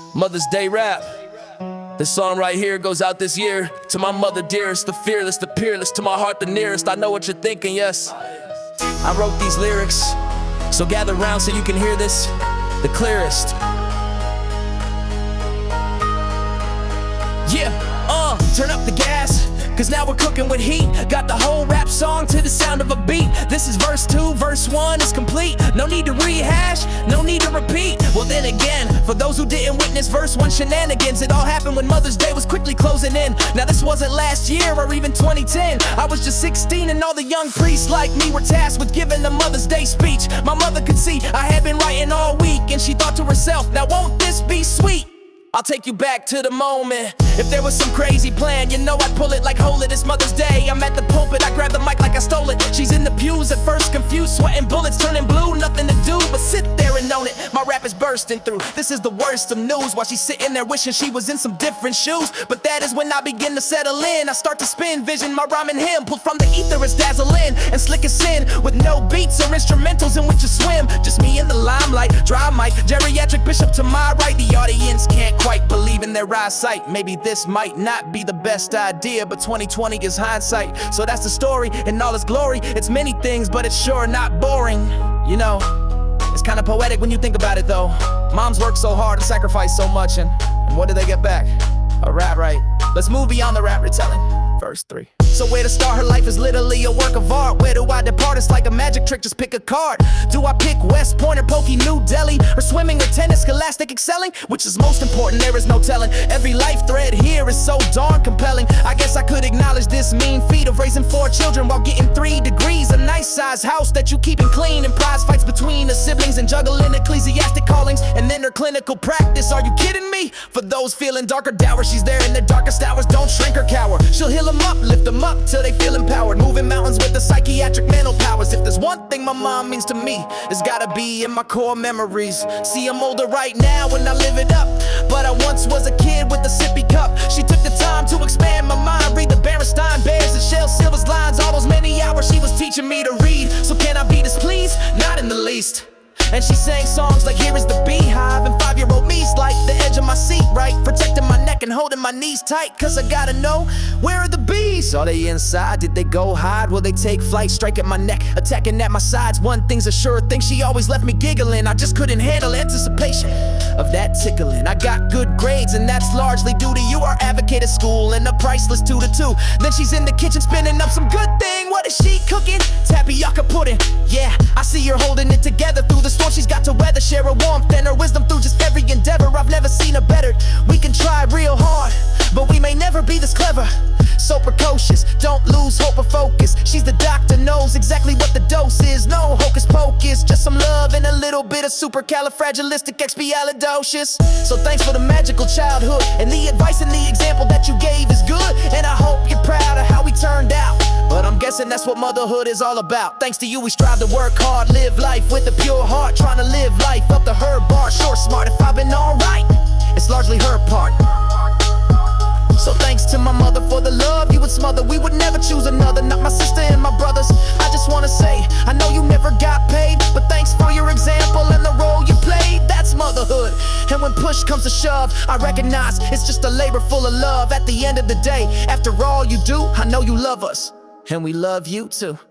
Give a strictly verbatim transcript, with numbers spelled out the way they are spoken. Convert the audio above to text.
Mother's Day rap. This song right here goes out this year to my mother dearest, the fearless, the peerless, to my heart the nearest. I know what you're thinking, yes. I wrote these lyrics, so gather round so you can hear this the clearest. Yeah, uh, turn up the gas, cause now we're cooking with heat. Got the whole rap song to the sound of a beat. This is verse two, verse one is complete. No need to rehash, no need to repeat. Well then again, for those who didn't witness verse one shenanigans, it all happened when Mother's Day was quickly closing in. Now this wasn't last year or even twenty ten. I was just sixteen and all the young priests like me were tasked with giving the Mother's Day speech. My mother could see I had been writing all week, and she thought to herself, now won't this be sweet? I'll take you back to the moment. If there was some crazy plan, you know I'd pull it like hold it, it's Mother's Day. I'm at the pulpit, I grab the mic like I stole it. She's in the pews at first confused, sweating bullets, turning blue. Nothing to do but sit there and own it. My rap is bursting through, this is the worst of news. While she's sitting there wishing she was in some different shoes. But that is when I begin to settle in. I start to spin, vision my rhyming hymn, pulled from the ether is dazzling and slick as sin, with no beats or instrumentals in which to swim. Just me in the limelight, dry mic, geriatric bishop to my right. The audience can't quite believe in their eyesight. Maybe this might not be the best idea, but twenty twenty is hindsight. So that's the story in all its glory. It's many things, but it's sure not boring. You know, it's kind of poetic when you think about it though. Moms work so hard and sacrifice so much, and, and what do they get back? A rap, right? Let's move beyond the rap retelling. Verse three. So where to start? Her life is literally a work of art. Where do I depart? It's like a magic trick, just pick a card. Do I pick West Point or Pokey, New Delhi? Or swimming or tennis, scholastic excelling? Which is most important, there is no telling. Every life thread here is so darn compelling. I guess I could acknowledge this mean feat of raising four children while getting three degrees. A nice size house that you keeping clean, and prize fights between the siblings, and juggling ecclesiastic callings and then her clinical practice. Are you kidding me? For those feeling dark or dour, she's there in the darkest hours. Don't shrink or cower. She'll heal them up, lift them up till they feel empowered, moving mountains with the psychiatric mental powers. If there's one thing my mom means to me, it's gotta be in my core memories. See, I'm older right now and I live it up, but I once was a kid with a sippy cup. She took the time to expand my mind, read the Berenstain Bears and Shel Silver's lines. All those many hours she was teaching me to read. So can I be displeased? Not in the least. And she sang songs like Here Is the Beehive, and five-year-old me's like the edge of my seat, right? Protecting my neck and holding my knees tight, cause I gotta know, where are the bees? Are they inside? Did they go hide? Will they take flight? Strike at my neck, attacking at my sides. One thing's a sure thing, she always left me giggling. I just couldn't handle anticipation of that tickling. I got good grades and that's largely due to you. Our advocate at school and a priceless two to two. Then she's in the kitchen spinning up some good thing. What is she cooking? Tapioca pudding. Yeah, I see her holding it together through the storm she's got to weather. Share her warmth and her wisdom through just every endeavor. I've never seen her better. We can try real hard, but we may never be this clever. So precocious, don't lose hope or focus. She's the doctor, knows exactly what the dose is. No hocus pocus, just some love and a little bit of supercalifragilisticexpialidocious. So thanks for the magical childhood, and the advice and the example that you gave is good. And I hope you're proud of how we turned out, but I'm guessing that's what motherhood is all about. Thanks to you we strive to work hard, live life with a pure heart, trying to live life up to her bar. Sure smart, if I've been alright, it's largely her part. So thanks to my mother for the love you would smother. We would never choose another, not my sister and my brothers. I just wanna say, I know you never got paid, but thanks for your example and the role you played. That's motherhood. And when push comes to shove, I recognize it's just a labor full of love. At the end of the day, after all you do, I know you love us, and we love you too.